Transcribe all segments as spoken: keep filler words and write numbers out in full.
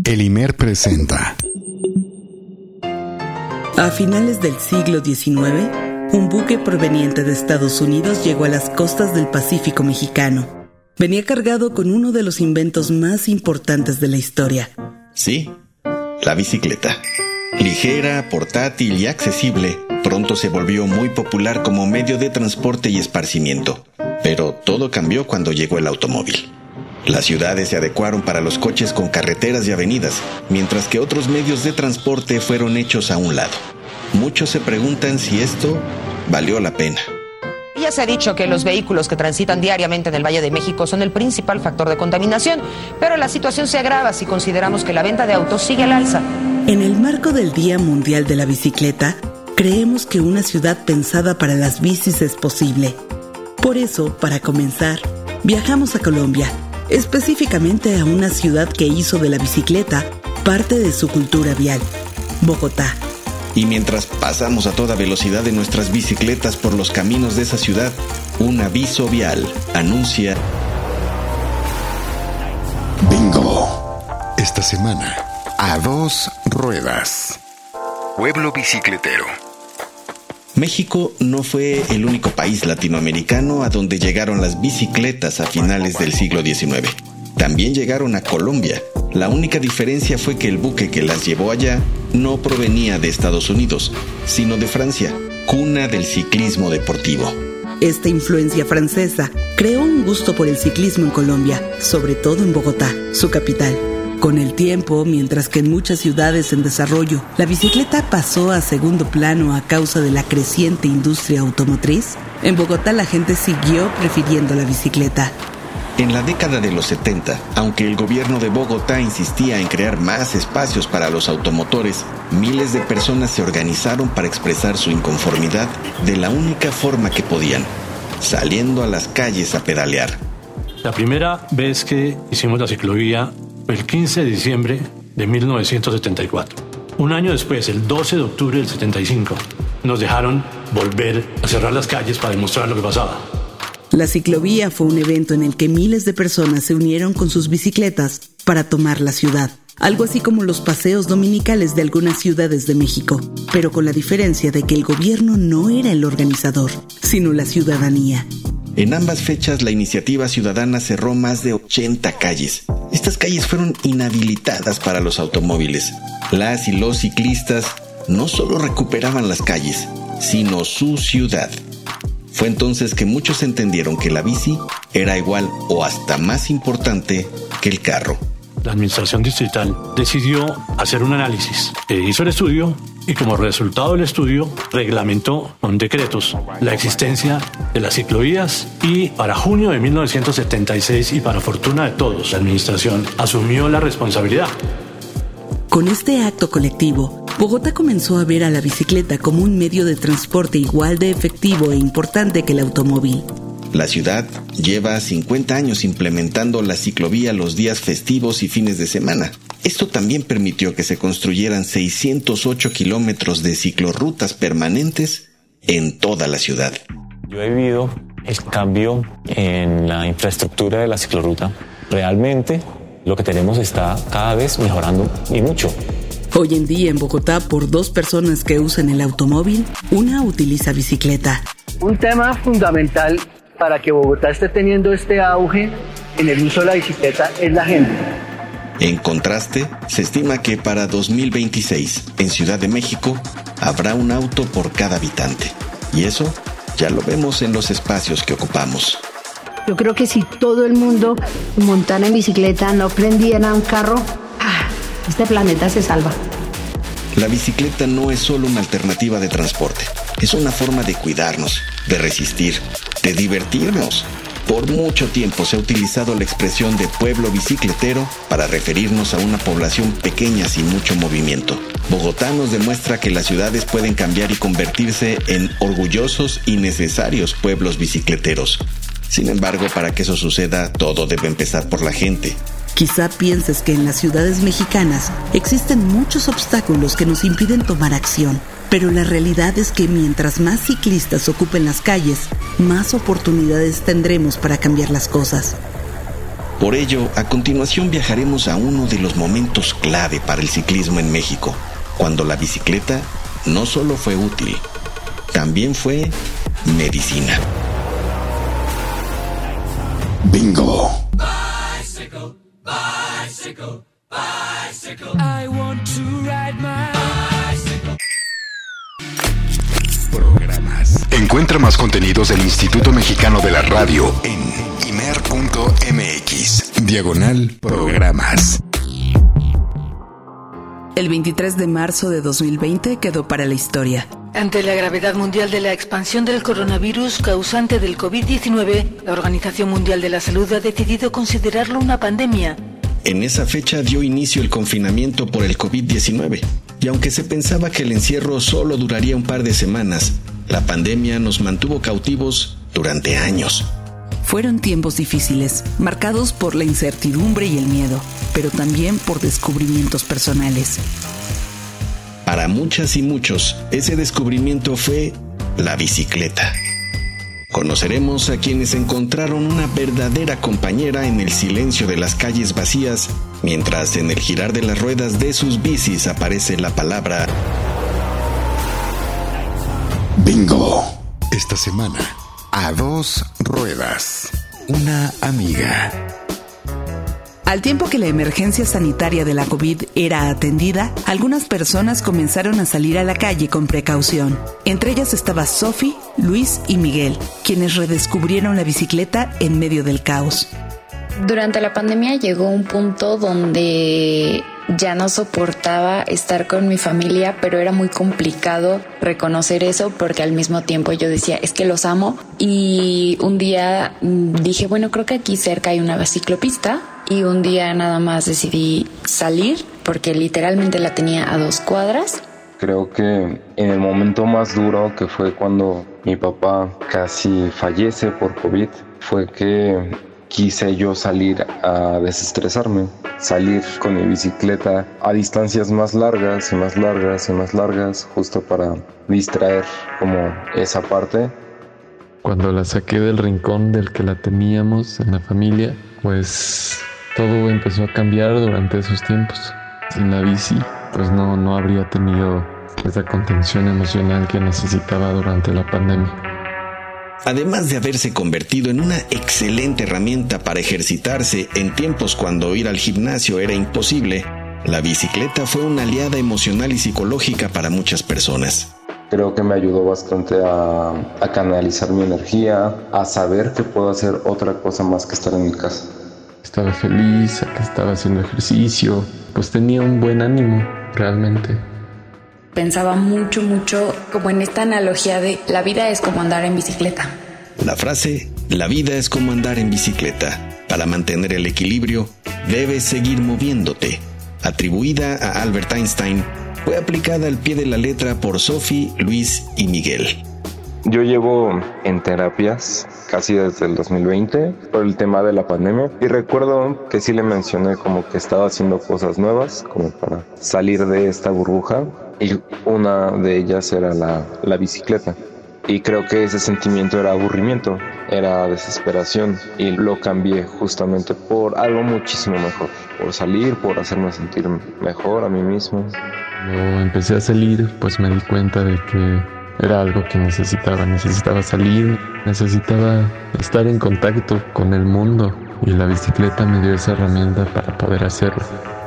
El I M E R presenta. A finales del siglo diecinueve, un buque proveniente de Estados Unidos llegó a las costas del Pacífico mexicano. Venía cargado con uno de los inventos más importantes de la historia. Sí, la bicicleta. Ligera, portátil y accesible, pronto se volvió muy popular como medio de transporte y esparcimiento. Pero todo cambió cuando llegó el automóvil. Las ciudades se adecuaron para los coches con carreteras y avenidas, mientras que otros medios de transporte fueron hechos a un lado. Muchos se preguntan si esto valió la pena. Ya se ha dicho que los vehículos que transitan diariamente en el Valle de México son el principal factor de contaminación, pero la situación se agrava si consideramos que la venta de autos sigue al alza. En el marco del Día Mundial de la Bicicleta, creemos que una ciudad pensada para las bicis es posible. Por eso, para comenzar, viajamos a Colombia, específicamente a una ciudad que hizo de la bicicleta parte de su cultura vial, Bogotá. Y mientras pasamos a toda velocidad de nuestras bicicletas por los caminos de esa ciudad, un aviso vial anuncia... Bingo. Esta semana, a dos ruedas. Pueblo bicicletero. México no fue el único país latinoamericano a donde llegaron las bicicletas a finales del siglo diecinueve. También llegaron a Colombia. La única diferencia fue que el buque que las llevó allá no provenía de Estados Unidos, sino de Francia, cuna del ciclismo deportivo. Esta influencia francesa creó un gusto por el ciclismo en Colombia, sobre todo en Bogotá, su capital. Con el tiempo, mientras que en muchas ciudades en desarrollo, la bicicleta pasó a segundo plano a causa de la creciente industria automotriz, en Bogotá la gente siguió prefiriendo la bicicleta. En la década de los setenta, aunque el gobierno de Bogotá insistía en crear más espacios para los automotores, miles de personas se organizaron para expresar su inconformidad de la única forma que podían, saliendo a las calles a pedalear. La primera vez que hicimos la ciclovía fue el quince de diciembre de mil novecientos setenta y cuatro. Un año después, el doce de octubre del setenta y cinco, nos dejaron volver a cerrar las calles para demostrar lo que pasaba. La ciclovía fue un evento en el que miles de personas se unieron con sus bicicletas para tomar la ciudad. Algo así como los paseos dominicales de algunas ciudades de México, pero con la diferencia de que el gobierno no era el organizador, sino la ciudadanía. En ambas fechas, la iniciativa ciudadana cerró más de ochenta calles. Estas calles fueron inhabilitadas para los automóviles. Las y los ciclistas no solo recuperaban las calles, sino su ciudad. Fue entonces que muchos entendieron que la bici era igual o hasta más importante que el carro. La administración distrital decidió hacer un análisis. E hizo el estudio y como resultado del estudio reglamentó con decretos la existencia de las ciclovías y para junio de mil novecientos setenta y seis y para fortuna de todos, la administración asumió la responsabilidad. Con este acto colectivo, Bogotá comenzó a ver a la bicicleta como un medio de transporte igual de efectivo e importante que el automóvil. La ciudad lleva cincuenta años implementando la ciclovía los días festivos y fines de semana. Esto también permitió que se construyeran seiscientos ocho kilómetros de ciclorrutas permanentes en toda la ciudad. Yo he vivido el cambio en la infraestructura de la ciclorruta. Realmente lo que tenemos está cada vez mejorando y mucho. Hoy en día en Bogotá, por dos personas que usan el automóvil, una utiliza bicicleta. Un tema fundamental para que Bogotá esté teniendo este auge en el uso de la bicicleta es la gente. En contraste, se estima que para dos mil veintiséis, en Ciudad de México, habrá un auto por cada habitante. Y eso ya lo vemos en los espacios que ocupamos. Yo creo que si todo el mundo montara en bicicleta, no prendiera un carro, este planeta se salva. La bicicleta no es solo una alternativa de transporte. Es una forma de cuidarnos, de resistir, de divertirnos. Por mucho tiempo se ha utilizado la expresión de pueblo bicicletero para referirnos a una población pequeña sin mucho movimiento. Bogotá nos demuestra que las ciudades pueden cambiar y convertirse en orgullosos y necesarios pueblos bicicleteros. Sin embargo, para que eso suceda, todo debe empezar por la gente. Quizá pienses que en las ciudades mexicanas existen muchos obstáculos que nos impiden tomar acción, pero la realidad es que mientras más ciclistas ocupen las calles, más oportunidades tendremos para cambiar las cosas. Por ello, a continuación viajaremos a uno de los momentos clave para el ciclismo en México, cuando la bicicleta no solo fue útil, también fue medicina. Bingo. Bicycle, bicycle, bicycle. I want to ride my bicycle. Programas. Encuentra más contenidos del Instituto Mexicano de la Radio en imer punto eme equis, diagonal programas. El veintitrés de marzo de dos mil veinte quedó para la historia. Ante la gravedad mundial de la expansión del coronavirus causante del covid diecinueve, la Organización Mundial de la Salud ha decidido considerarlo una pandemia. En esa fecha dio inicio el confinamiento por el covid diecinueve, y aunque se pensaba que el encierro solo duraría un par de semanas, la pandemia nos mantuvo cautivos durante años. Fueron tiempos difíciles, marcados por la incertidumbre y el miedo, pero también por descubrimientos personales. Para muchas y muchos, ese descubrimiento fue la bicicleta. Conoceremos a quienes encontraron una verdadera compañera en el silencio de las calles vacías, mientras en el girar de las ruedas de sus bicis aparece la palabra Bingo. Esta semana, a dos ruedas, una amiga. Al tiempo que la emergencia sanitaria de la COVID era atendida, algunas personas comenzaron a salir a la calle con precaución. Entre ellas estaba Sofi, Luis y Miguel, quienes redescubrieron la bicicleta en medio del caos. Durante la pandemia llegó un punto donde ya no soportaba estar con mi familia, pero era muy complicado reconocer eso porque al mismo tiempo yo decía, es que los amo. Y un día dije, bueno, creo que aquí cerca hay una ciclopista. Y un día nada más decidí salir porque literalmente la tenía a dos cuadras. Creo que en el momento más duro, que fue cuando mi papá casi fallece por COVID, fue que quise yo salir a desestresarme, salir con mi bicicleta a distancias más largas y más largas y más largas, justo para distraer como esa parte. Cuando la saqué del rincón del que la teníamos en la familia, pues todo empezó a cambiar durante esos tiempos. Sin la bici, pues no, no habría tenido esa contención emocional que necesitaba durante la pandemia. Además de haberse convertido en una excelente herramienta para ejercitarse en tiempos cuando ir al gimnasio era imposible, la bicicleta fue una aliada emocional y psicológica para muchas personas. Creo que me ayudó bastante a, a canalizar mi energía, a saber que puedo hacer otra cosa más que estar en mi casa. Estaba feliz, que estaba haciendo ejercicio, pues tenía un buen ánimo, realmente. Pensaba mucho, mucho como en esta analogía de la vida es como andar en bicicleta. La frase, la vida es como andar en bicicleta. Para mantener el equilibrio, debes seguir moviéndote. Atribuida a Albert Einstein, fue aplicada al pie de la letra por Sofi, Luis y Miguel. Yo llevo en terapias casi desde el dos mil veinte por el tema de la pandemia y recuerdo que sí le mencioné como que estaba haciendo cosas nuevas como para salir de esta burbuja y una de ellas era la, la bicicleta. Y creo que ese sentimiento era aburrimiento, era desesperación y lo cambié justamente por algo muchísimo mejor, por salir, por hacerme sentir mejor a mí mismo. Cuando empecé a salir, pues me di cuenta de que era algo que necesitaba, necesitaba salir, necesitaba estar en contacto con el mundo y la bicicleta me dio esa herramienta para poder hacerlo.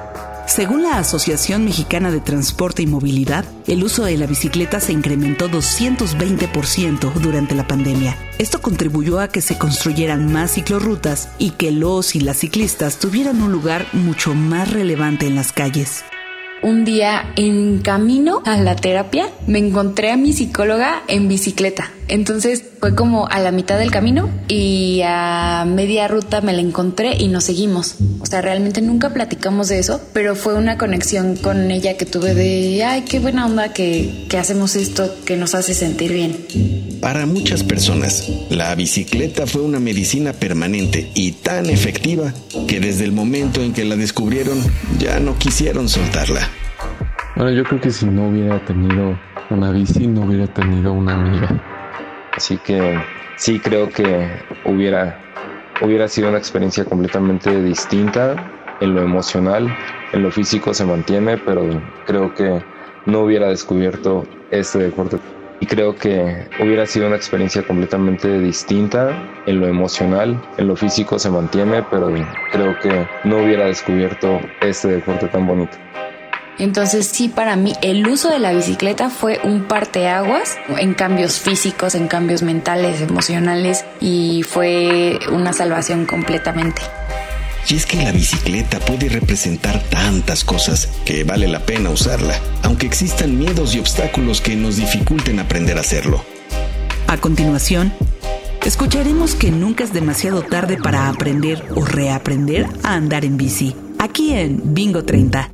Según la Asociación Mexicana de Transporte y Movilidad, el uso de la bicicleta se incrementó doscientos veinte por ciento durante la pandemia. Esto contribuyó a que se construyeran más ciclorrutas y que los y las ciclistas tuvieran un lugar mucho más relevante en las calles. Un día en camino a la terapia me encontré a mi psicóloga en bicicleta. Entonces fue como a la mitad del camino y a media ruta me la encontré y nos seguimos. O sea, realmente nunca platicamos de eso, pero fue una conexión con ella que tuve de, ay, qué buena onda que, que hacemos esto que nos hace sentir bien. Para muchas personas, la bicicleta fue una medicina permanente y tan efectiva que desde el momento en que la descubrieron ya no quisieron soltarla. Bueno, yo creo que si no hubiera tenido una bici, no hubiera tenido una amiga. Así que sí creo que hubiera hubiera sido una experiencia completamente distinta. En lo emocional, en lo físico se mantiene, pero creo que no hubiera descubierto este deporte. Y creo que hubiera sido una experiencia completamente distinta. En lo emocional, en lo físico se mantiene, pero creo que no hubiera descubierto este deporte tan bonito. Entonces sí, para mí el uso de la bicicleta fue un parteaguas en cambios físicos, en cambios mentales, emocionales, y fue una salvación completamente. Y es que la bicicleta puede representar tantas cosas que vale la pena usarla, aunque existan miedos y obstáculos que nos dificulten aprender a hacerlo. A continuación, escucharemos que nunca es demasiado tarde para aprender o reaprender a andar en bici, aquí en Bingo treinta.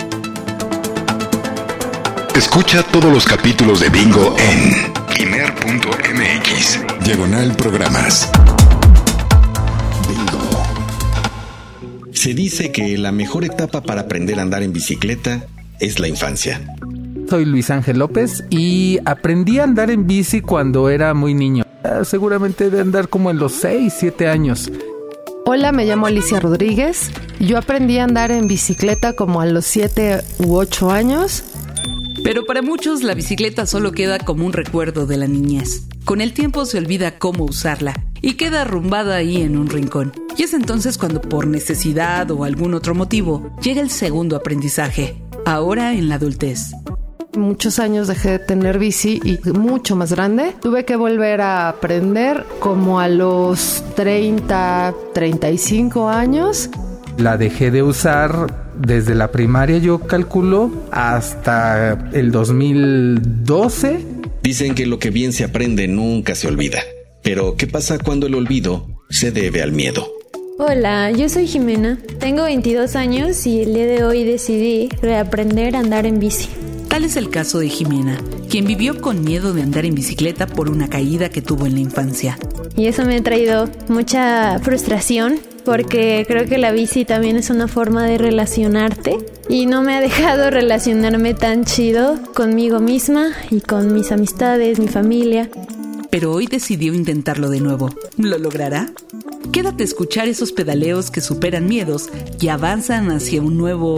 Escucha todos los capítulos de Bingo en imer punto m x, diagonal programas. Bingo. Se dice que la mejor etapa para aprender a andar en bicicleta es la infancia. Soy Luis Ángel López y aprendí a andar en bici cuando era muy niño. Seguramente de andar como en los seis, siete años. Hola, me llamo Alicia Rodríguez. Yo aprendí a andar en bicicleta como a los siete u ocho años. Pero para muchos la bicicleta solo queda como un recuerdo de la niñez. Con el tiempo se olvida cómo usarla y queda arrumbada ahí en un rincón. Y es entonces cuando por necesidad o algún otro motivo llega el segundo aprendizaje, ahora en la adultez. Muchos años dejé de tener bici y mucho más grande. Tuve que volver a aprender como a los treinta, treinta y cinco años. La dejé de usar desde la primaria, yo calculo, hasta el dos mil doce. Dicen que lo que bien se aprende nunca se olvida. Pero, ¿qué pasa cuando el olvido se debe al miedo? Hola, yo soy Jimena. Tengo veintidós años y el día de hoy decidí reaprender a andar en bici. Tal es el caso de Jimena, quien vivió con miedo de andar en bicicleta por una caída que tuvo en la infancia. Y eso me ha traído mucha frustración, porque creo que la bici también es una forma de relacionarte y no me ha dejado relacionarme tan chido conmigo misma y con mis amistades, mi familia. Pero hoy decidió intentarlo de nuevo. ¿Lo logrará? Quédate a escuchar esos pedaleos que superan miedos y avanzan hacia un nuevo...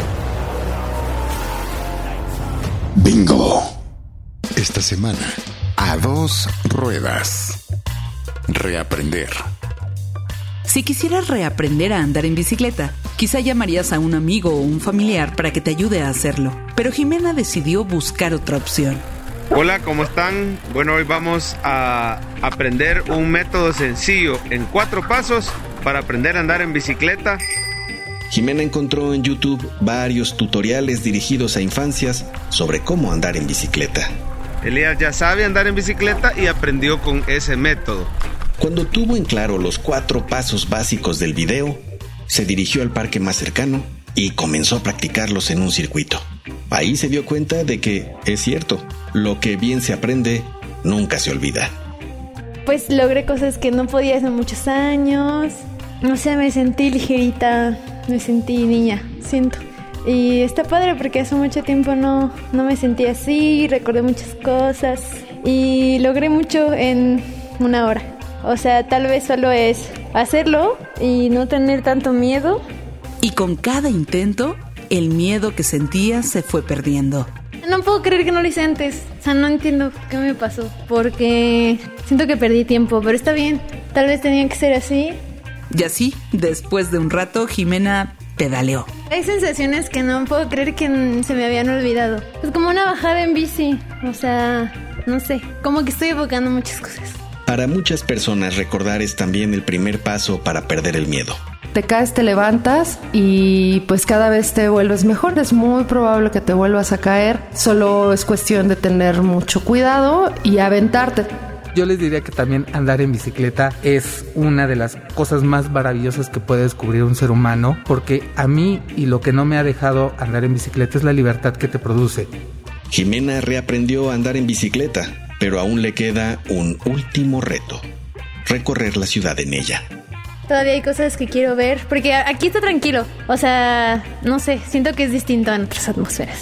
Bingo. Esta semana, a dos ruedas. Reaprender. Si quisieras reaprender a andar en bicicleta, quizá llamarías a un amigo o un familiar para que te ayude a hacerlo. Pero Jimena decidió buscar otra opción. Hola, ¿cómo están? Bueno, hoy vamos a aprender un método sencillo en cuatro pasos para aprender a andar en bicicleta. Jimena encontró en YouTube varios tutoriales dirigidos a infancias sobre cómo andar en bicicleta. Elías ya sabe andar en bicicleta y aprendió con ese método. Cuando tuvo en claro los cuatro pasos básicos del video, se dirigió al parque más cercano y comenzó a practicarlos en un circuito. Ahí se dio cuenta de que, es cierto, lo que bien se aprende nunca se olvida. Pues logré cosas que no podía hace muchos años. No sé, me sentí ligerita, me sentí niña, siento. Y está padre porque hace mucho tiempo no, no me sentí así, recordé muchas cosas y logré mucho en una hora. O sea, tal vez solo es hacerlo y no tener tanto miedo. Y con cada intento, el miedo que sentía se fue perdiendo. No puedo creer que no lo hice antes. O sea, no entiendo qué me pasó, porque siento que perdí tiempo, pero está bien. Tal vez tenía que ser así. Y así, después de un rato, Jimena pedaleó. Hay sensaciones que no puedo creer que se me habían olvidado. Es como una bajada en bici. O sea, no sé, como que estoy evocando muchas cosas. Para muchas personas, recordar es también el primer paso para perder el miedo. Te caes, te levantas y pues cada vez te vuelves mejor. Es muy probable que te vuelvas a caer. Solo es cuestión de tener mucho cuidado y aventarte. Yo les diría que también andar en bicicleta es una de las cosas más maravillosas que puede descubrir un ser humano, porque a mí y lo que no me ha dejado andar en bicicleta es la libertad que te produce. Jimena reaprendió a andar en bicicleta, pero aún le queda un último reto: recorrer la ciudad en ella. Todavía hay cosas que quiero ver, porque aquí está tranquilo. O sea, no sé, siento que es distinto en otras atmósferas.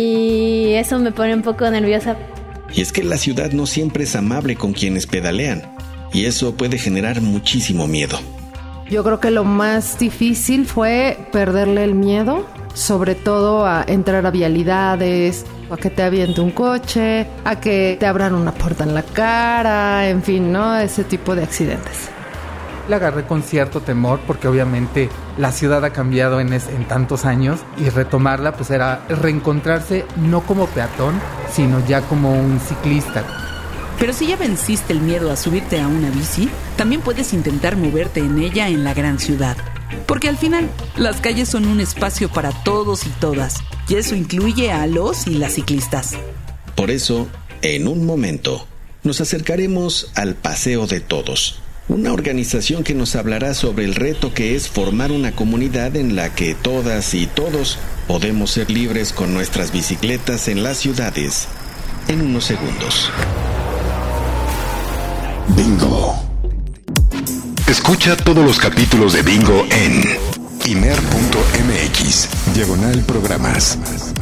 Y eso me pone un poco nerviosa. Y es que la ciudad no siempre es amable con quienes pedalean, y eso puede generar muchísimo miedo. Yo creo que lo más difícil fue perderle el miedo, sobre todo a entrar a vialidades, a que te aviente un coche, a que te abran una puerta en la cara, en fin, ¿no? Ese tipo de accidentes. La agarré con cierto temor porque obviamente la ciudad ha cambiado en, es, en tantos años y retomarla pues era reencontrarse no como peatón, sino ya como un ciclista. Pero si ya venciste el miedo a subirte a una bici, también puedes intentar moverte en ella en la gran ciudad. Porque al final, las calles son un espacio para todos y todas, y eso incluye a los y las ciclistas. Por eso, en un momento, nos acercaremos al Paseo de Todos, una organización que nos hablará sobre el reto que es formar una comunidad en la que todas y todos podemos ser libres con nuestras bicicletas en las ciudades en unos segundos. Bingo. Escucha todos los capítulos de Bingo en imer punto m x, diagonal programas.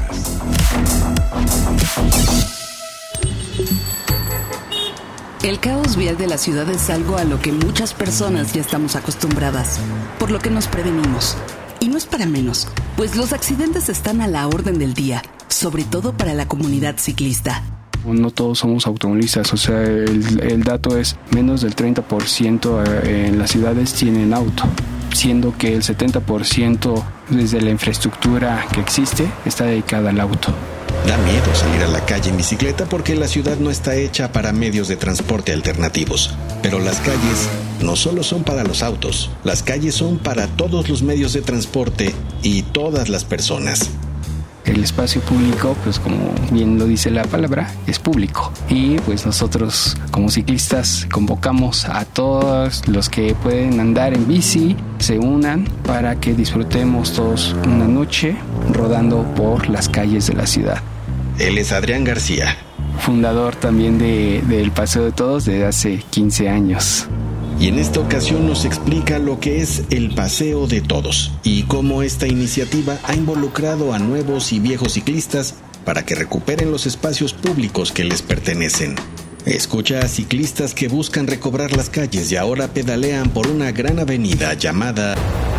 El caos vial de la ciudad es algo a lo que muchas personas ya estamos acostumbradas, por lo que nos prevenimos. Y no es para menos, pues los accidentes están a la orden del día, sobre todo para la comunidad ciclista. No todos somos automovilistas, o sea, el, el dato es menos del treinta por ciento en las ciudades tienen auto, siendo que el setenta por ciento desde la infraestructura que existe está dedicada al auto. Da miedo salir a la calle en bicicleta porque la ciudad no está hecha para medios de transporte alternativos. Pero las calles no solo son para los autos, las calles son para todos los medios de transporte y todas las personas. El espacio público, pues como bien lo dice la palabra, es público. Y pues nosotros como ciclistas convocamos a todos los que pueden andar en bici, se unan para que disfrutemos todos una noche rodando por las calles de la ciudad. Él es Adrián García, fundador también de, del Paseo de Todos desde hace quince años. Y en esta ocasión nos explica lo que es el Paseo de Todos y cómo esta iniciativa ha involucrado a nuevos y viejos ciclistas para que recuperen los espacios públicos que les pertenecen. Escucha a ciclistas que buscan recobrar las calles y ahora pedalean por una gran avenida llamada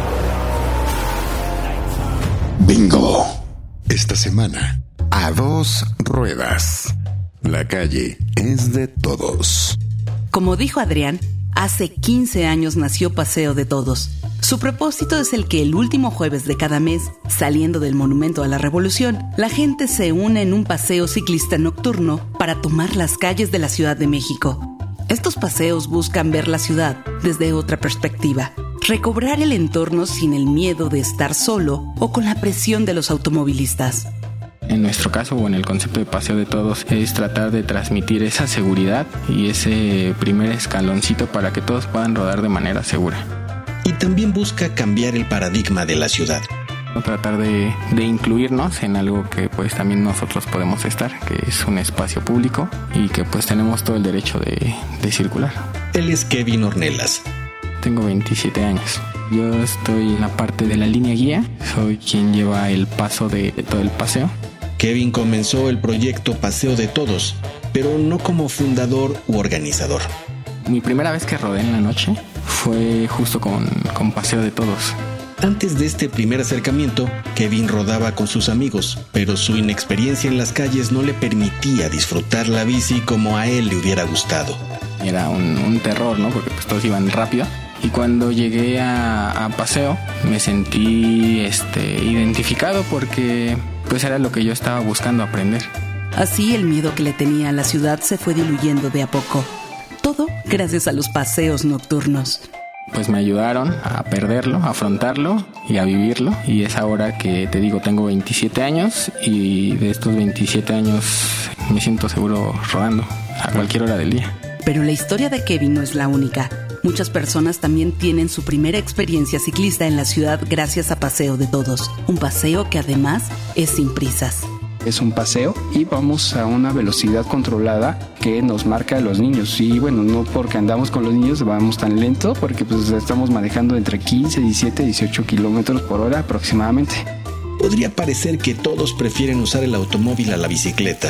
Bingo. Esta semana, a dos ruedas. La calle es de todos. Como dijo Adrián, hace quince años nació Paseo de Todos. Su propósito es el que el último jueves de cada mes, saliendo del Monumento a la Revolución, la gente se une en un paseo ciclista nocturno para tomar las calles de la Ciudad de México. Estos paseos buscan ver la ciudad desde otra perspectiva, recobrar el entorno sin el miedo de estar solo o con la presión de los automovilistas. En nuestro caso, o en el concepto de Paseo de Todos, es tratar de transmitir esa seguridad y ese primer escaloncito para que todos puedan rodar de manera segura. Y también busca cambiar el paradigma de la ciudad. Tratar de, de incluirnos en algo que pues también nosotros podemos estar, que es un espacio público y que pues tenemos todo el derecho de, de circular. Él es Kevin Ornelas. Tengo veintisiete años. Yo estoy en la parte de la línea guía, soy quien lleva el paso de, de todo el paseo. Kevin comenzó el proyecto Paseo de Todos, pero no como fundador u organizador. Mi primera vez que rodé en la noche fue justo con, con Paseo de Todos. Antes de este primer acercamiento, Kevin rodaba con sus amigos, pero su inexperiencia en las calles no le permitía disfrutar la bici como a él le hubiera gustado. Era un, un terror, ¿no? Porque pues todos iban rápido. Y cuando llegué a, a Paseo me sentí este, identificado porque pues era lo que yo estaba buscando aprender. Así el miedo que le tenía a la ciudad se fue diluyendo de a poco. Todo gracias a los paseos nocturnos. Pues me ayudaron a perderlo, a afrontarlo y a vivirlo. Y es ahora que te digo, tengo veintisiete años y de estos veintisiete años me siento seguro rodando a cualquier hora del día. Pero la historia de Kevin no es la única. Muchas personas también tienen su primera experiencia ciclista en la ciudad gracias a Paseo de Todos. Un paseo que además es sin prisas. Es un paseo y vamos a una velocidad controlada que nos marca a los niños. Y bueno, no porque andamos con los niños vamos tan lento, porque pues estamos manejando entre quince, diecisiete, dieciocho kilómetros por hora aproximadamente. Podría parecer que todos prefieren usar el automóvil a la bicicleta,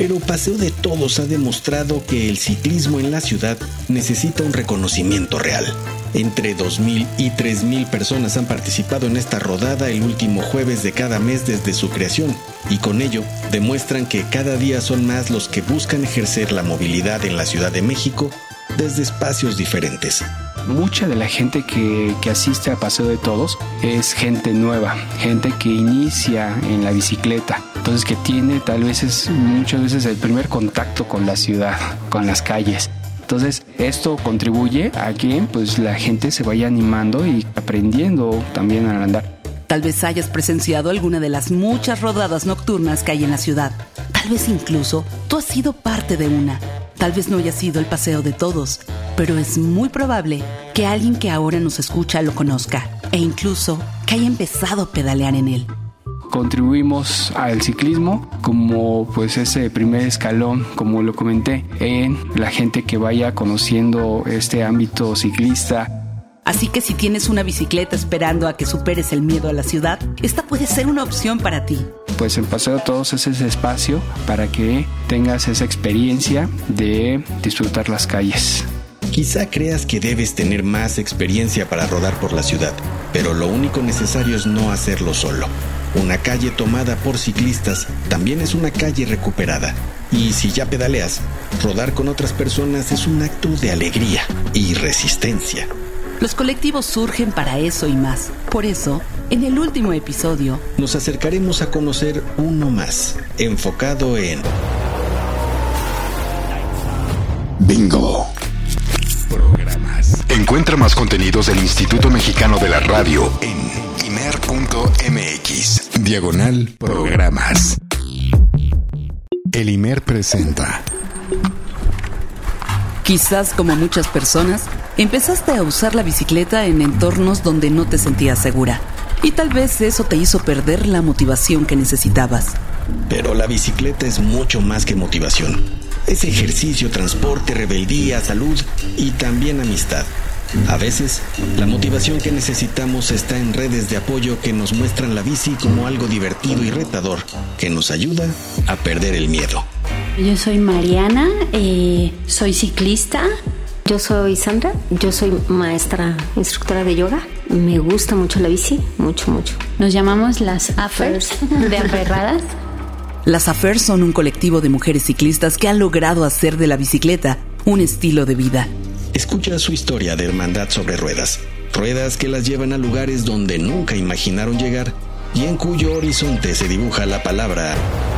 Pero Paseo de Todos ha demostrado que el ciclismo en la ciudad necesita un reconocimiento real. Entre dos mil y tres mil personas han participado en esta rodada el último jueves de cada mes desde su creación, y con ello demuestran que cada día son más los que buscan ejercer la movilidad en la Ciudad de México desde espacios diferentes. Mucha de la gente que, que asiste a Paseo de Todos es gente nueva, gente que inicia en la bicicleta, entonces que tiene tal vez es, muchas veces el primer contacto con la ciudad, con las calles. Entonces esto contribuye a que pues, la gente se vaya animando y aprendiendo también al andar. Tal vez hayas presenciado alguna de las muchas rodadas nocturnas que hay en la ciudad. Tal vez incluso tú has sido parte de una. Tal vez no haya sido el Paseo de Todos, pero es muy probable que alguien que ahora nos escucha lo conozca e incluso que haya empezado a pedalear en él. Contribuimos al ciclismo como pues ese primer escalón, como lo comenté, en la gente que vaya conociendo este ámbito ciclista. Así que si tienes una bicicleta esperando a que superes el miedo a la ciudad, esta puede ser una opción para ti. Pues el Paseo de Todos es ese espacio para que tengas esa experiencia de disfrutar las calles. Quizá creas que debes tener más experiencia para rodar por la ciudad, pero lo único necesario es no hacerlo solo. Una calle tomada por ciclistas también es una calle recuperada. Y si ya pedaleas, rodar con otras personas es un acto de alegría y resistencia. Los colectivos surgen para eso y más. Por eso, en el último episodio, nos acercaremos a conocer uno más, enfocado en Bingo. Programas. Encuentra más contenidos del Instituto Mexicano de la Radio en imer punto m x, diagonal programas. El I M E R presenta. Quizás como muchas personas, empezaste a usar la bicicleta en entornos donde no te sentías segura. Y tal vez eso te hizo perder la motivación que necesitabas. Pero la bicicleta es mucho más que motivación. Es ejercicio, transporte, rebeldía, salud y también amistad. A veces, la motivación que necesitamos está en redes de apoyo que nos muestran la bici como algo divertido y retador, que nos ayuda a perder el miedo. Yo soy Mariana, eh, soy ciclista. Yo soy Sandra, yo soy maestra, instructora de yoga. Me gusta mucho la bici, mucho, mucho. Nos llamamos las Afers de Aferradas. Las Afers son un colectivo de mujeres ciclistas que han logrado hacer de la bicicleta un estilo de vida. Escucha su historia de hermandad sobre ruedas. Ruedas que las llevan a lugares donde nunca imaginaron llegar y en cuyo horizonte se dibuja la palabra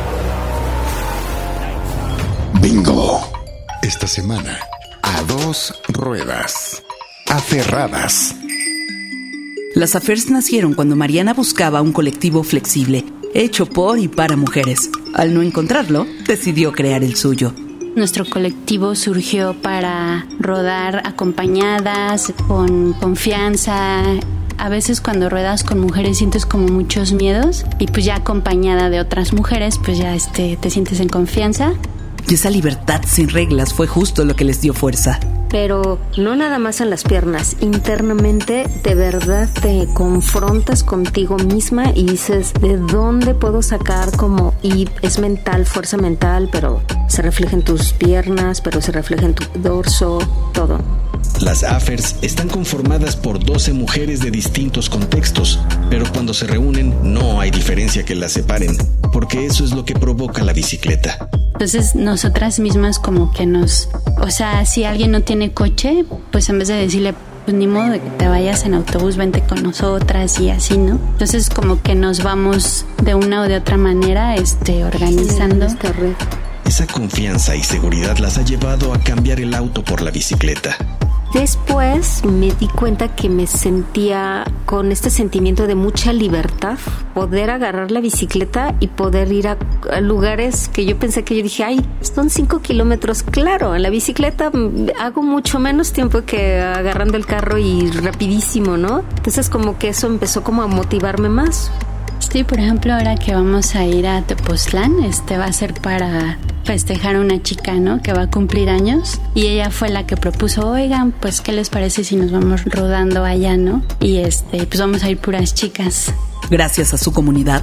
Bingo. Esta semana, a dos ruedas. Aferradas. Las Afers nacieron cuando Mariana buscaba un colectivo flexible, hecho por y para mujeres. Al no encontrarlo, decidió crear el suyo. Nuestro colectivo surgió para rodar acompañadas, con confianza. A veces cuando ruedas con mujeres sientes como muchos miedos y pues ya acompañada de otras mujeres pues ya este, te sientes en confianza. Y esa libertad sin reglas fue justo lo que les dio fuerza. Pero no nada más en las piernas, internamente de verdad te confrontas contigo misma y dices, ¿de dónde puedo sacar como? Y es mental, fuerza mental, pero se refleja en tus piernas, pero se refleja en tu dorso, todo. Las Afers están conformadas por doce mujeres de distintos contextos, pero cuando se reúnen no hay diferencia que las separen, porque eso es lo que provoca la bicicleta. Entonces nosotras mismas como que nos... O sea, si alguien no tiene coche, pues en vez de decirle, pues ni modo de que te vayas en autobús, vente con nosotras y así, ¿no? Entonces como que nos vamos de una o de otra manera este, organizando. Sí, esa confianza y seguridad las ha llevado a cambiar el auto por la bicicleta. Después me di cuenta que me sentía con este sentimiento de mucha libertad, poder agarrar la bicicleta y poder ir a, a lugares que yo pensé que yo dije, ay, son cinco kilómetros. Claro, en la bicicleta hago mucho menos tiempo que agarrando el carro y rapidísimo, ¿no? Entonces como que eso empezó como a motivarme más. Sí, por ejemplo, ahora que vamos a ir a Tepoztlán, este va a ser para festejar a una chica, ¿no? Que va a cumplir años y ella fue la que propuso, oigan, pues ¿qué les parece si nos vamos rodando allá, ¿no? Y este, pues vamos a ir puras chicas. Gracias a su comunidad,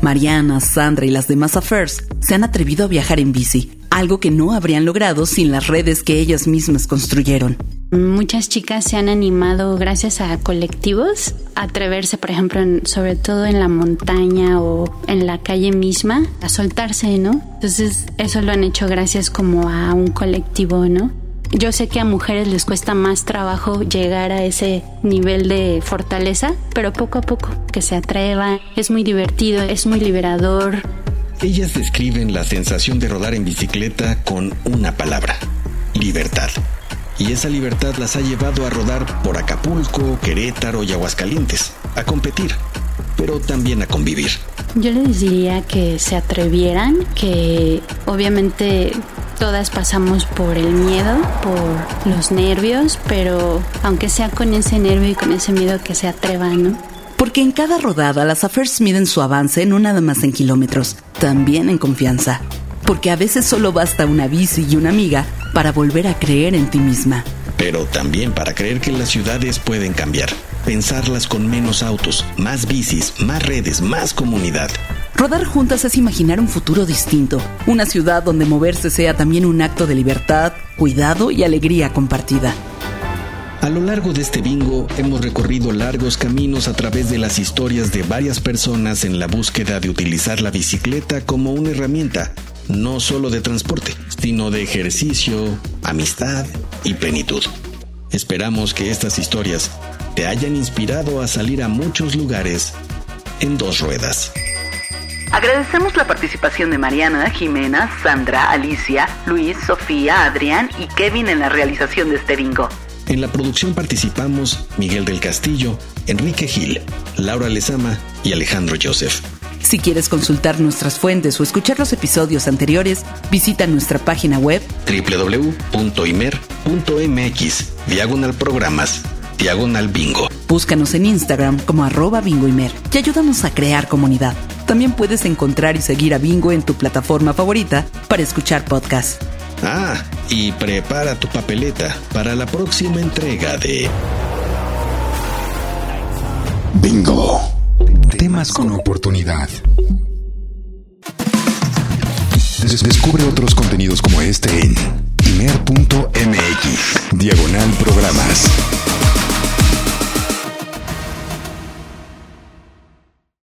Mariana, Sandra y las demás Affairs se han atrevido a viajar en bici, algo que no habrían logrado sin las redes que ellas mismas construyeron. Muchas chicas se han animado gracias a colectivos a atreverse, por ejemplo, en, sobre todo en la montaña o en la calle misma, a soltarse, ¿no? Entonces eso lo han hecho gracias como a un colectivo, ¿no? Yo sé que a mujeres les cuesta más trabajo llegar a ese nivel de fortaleza, pero poco a poco que se atrevan. Es muy divertido, es muy liberador. Ellas describen la sensación de rodar en bicicleta con una palabra: libertad. Y esa libertad las ha llevado a rodar por Acapulco, Querétaro y Aguascalientes, a competir, pero también a convivir. Yo les diría que se atrevieran, que obviamente todas pasamos por el miedo, por los nervios, pero aunque sea con ese nervio y con ese miedo, que se atrevan, ¿no? Porque en cada rodada las Affairs miden su avance no nada más en kilómetros, también en confianza. Porque a veces solo basta una bici y una amiga para volver a creer en ti misma. Pero también para creer que las ciudades pueden cambiar. Pensarlas con menos autos, más bicis, más redes, más comunidad. Rodar juntas es imaginar un futuro distinto. Una ciudad donde moverse sea también un acto de libertad, cuidado y alegría compartida. A lo largo de este bingo hemos recorrido largos caminos a través de las historias de varias personas en la búsqueda de utilizar la bicicleta como una herramienta, no solo de transporte, sino de ejercicio, amistad y plenitud. Esperamos que estas historias te hayan inspirado a salir a muchos lugares en dos ruedas. Agradecemos la participación de Mariana, Jimena, Sandra, Alicia, Luis, Sofía, Adrián y Kevin en la realización de este bingo. En la producción participamos Miguel del Castillo, Enrique Gil, Laura Lezama y Alejandro Joseph. Si quieres consultar nuestras fuentes o escuchar los episodios anteriores, visita nuestra página web doble u doble u doble u punto imer punto m x, diagonal programas, diagonal bingo. Búscanos en Instagram como arroba bingoimer y ayúdanos a crear comunidad. También puedes encontrar y seguir a Bingo en tu plataforma favorita para escuchar podcasts. Ah, y prepara tu papeleta para la próxima entrega de Bingo. Temas con oportunidad. Des- Descubre otros contenidos como este en imer punto m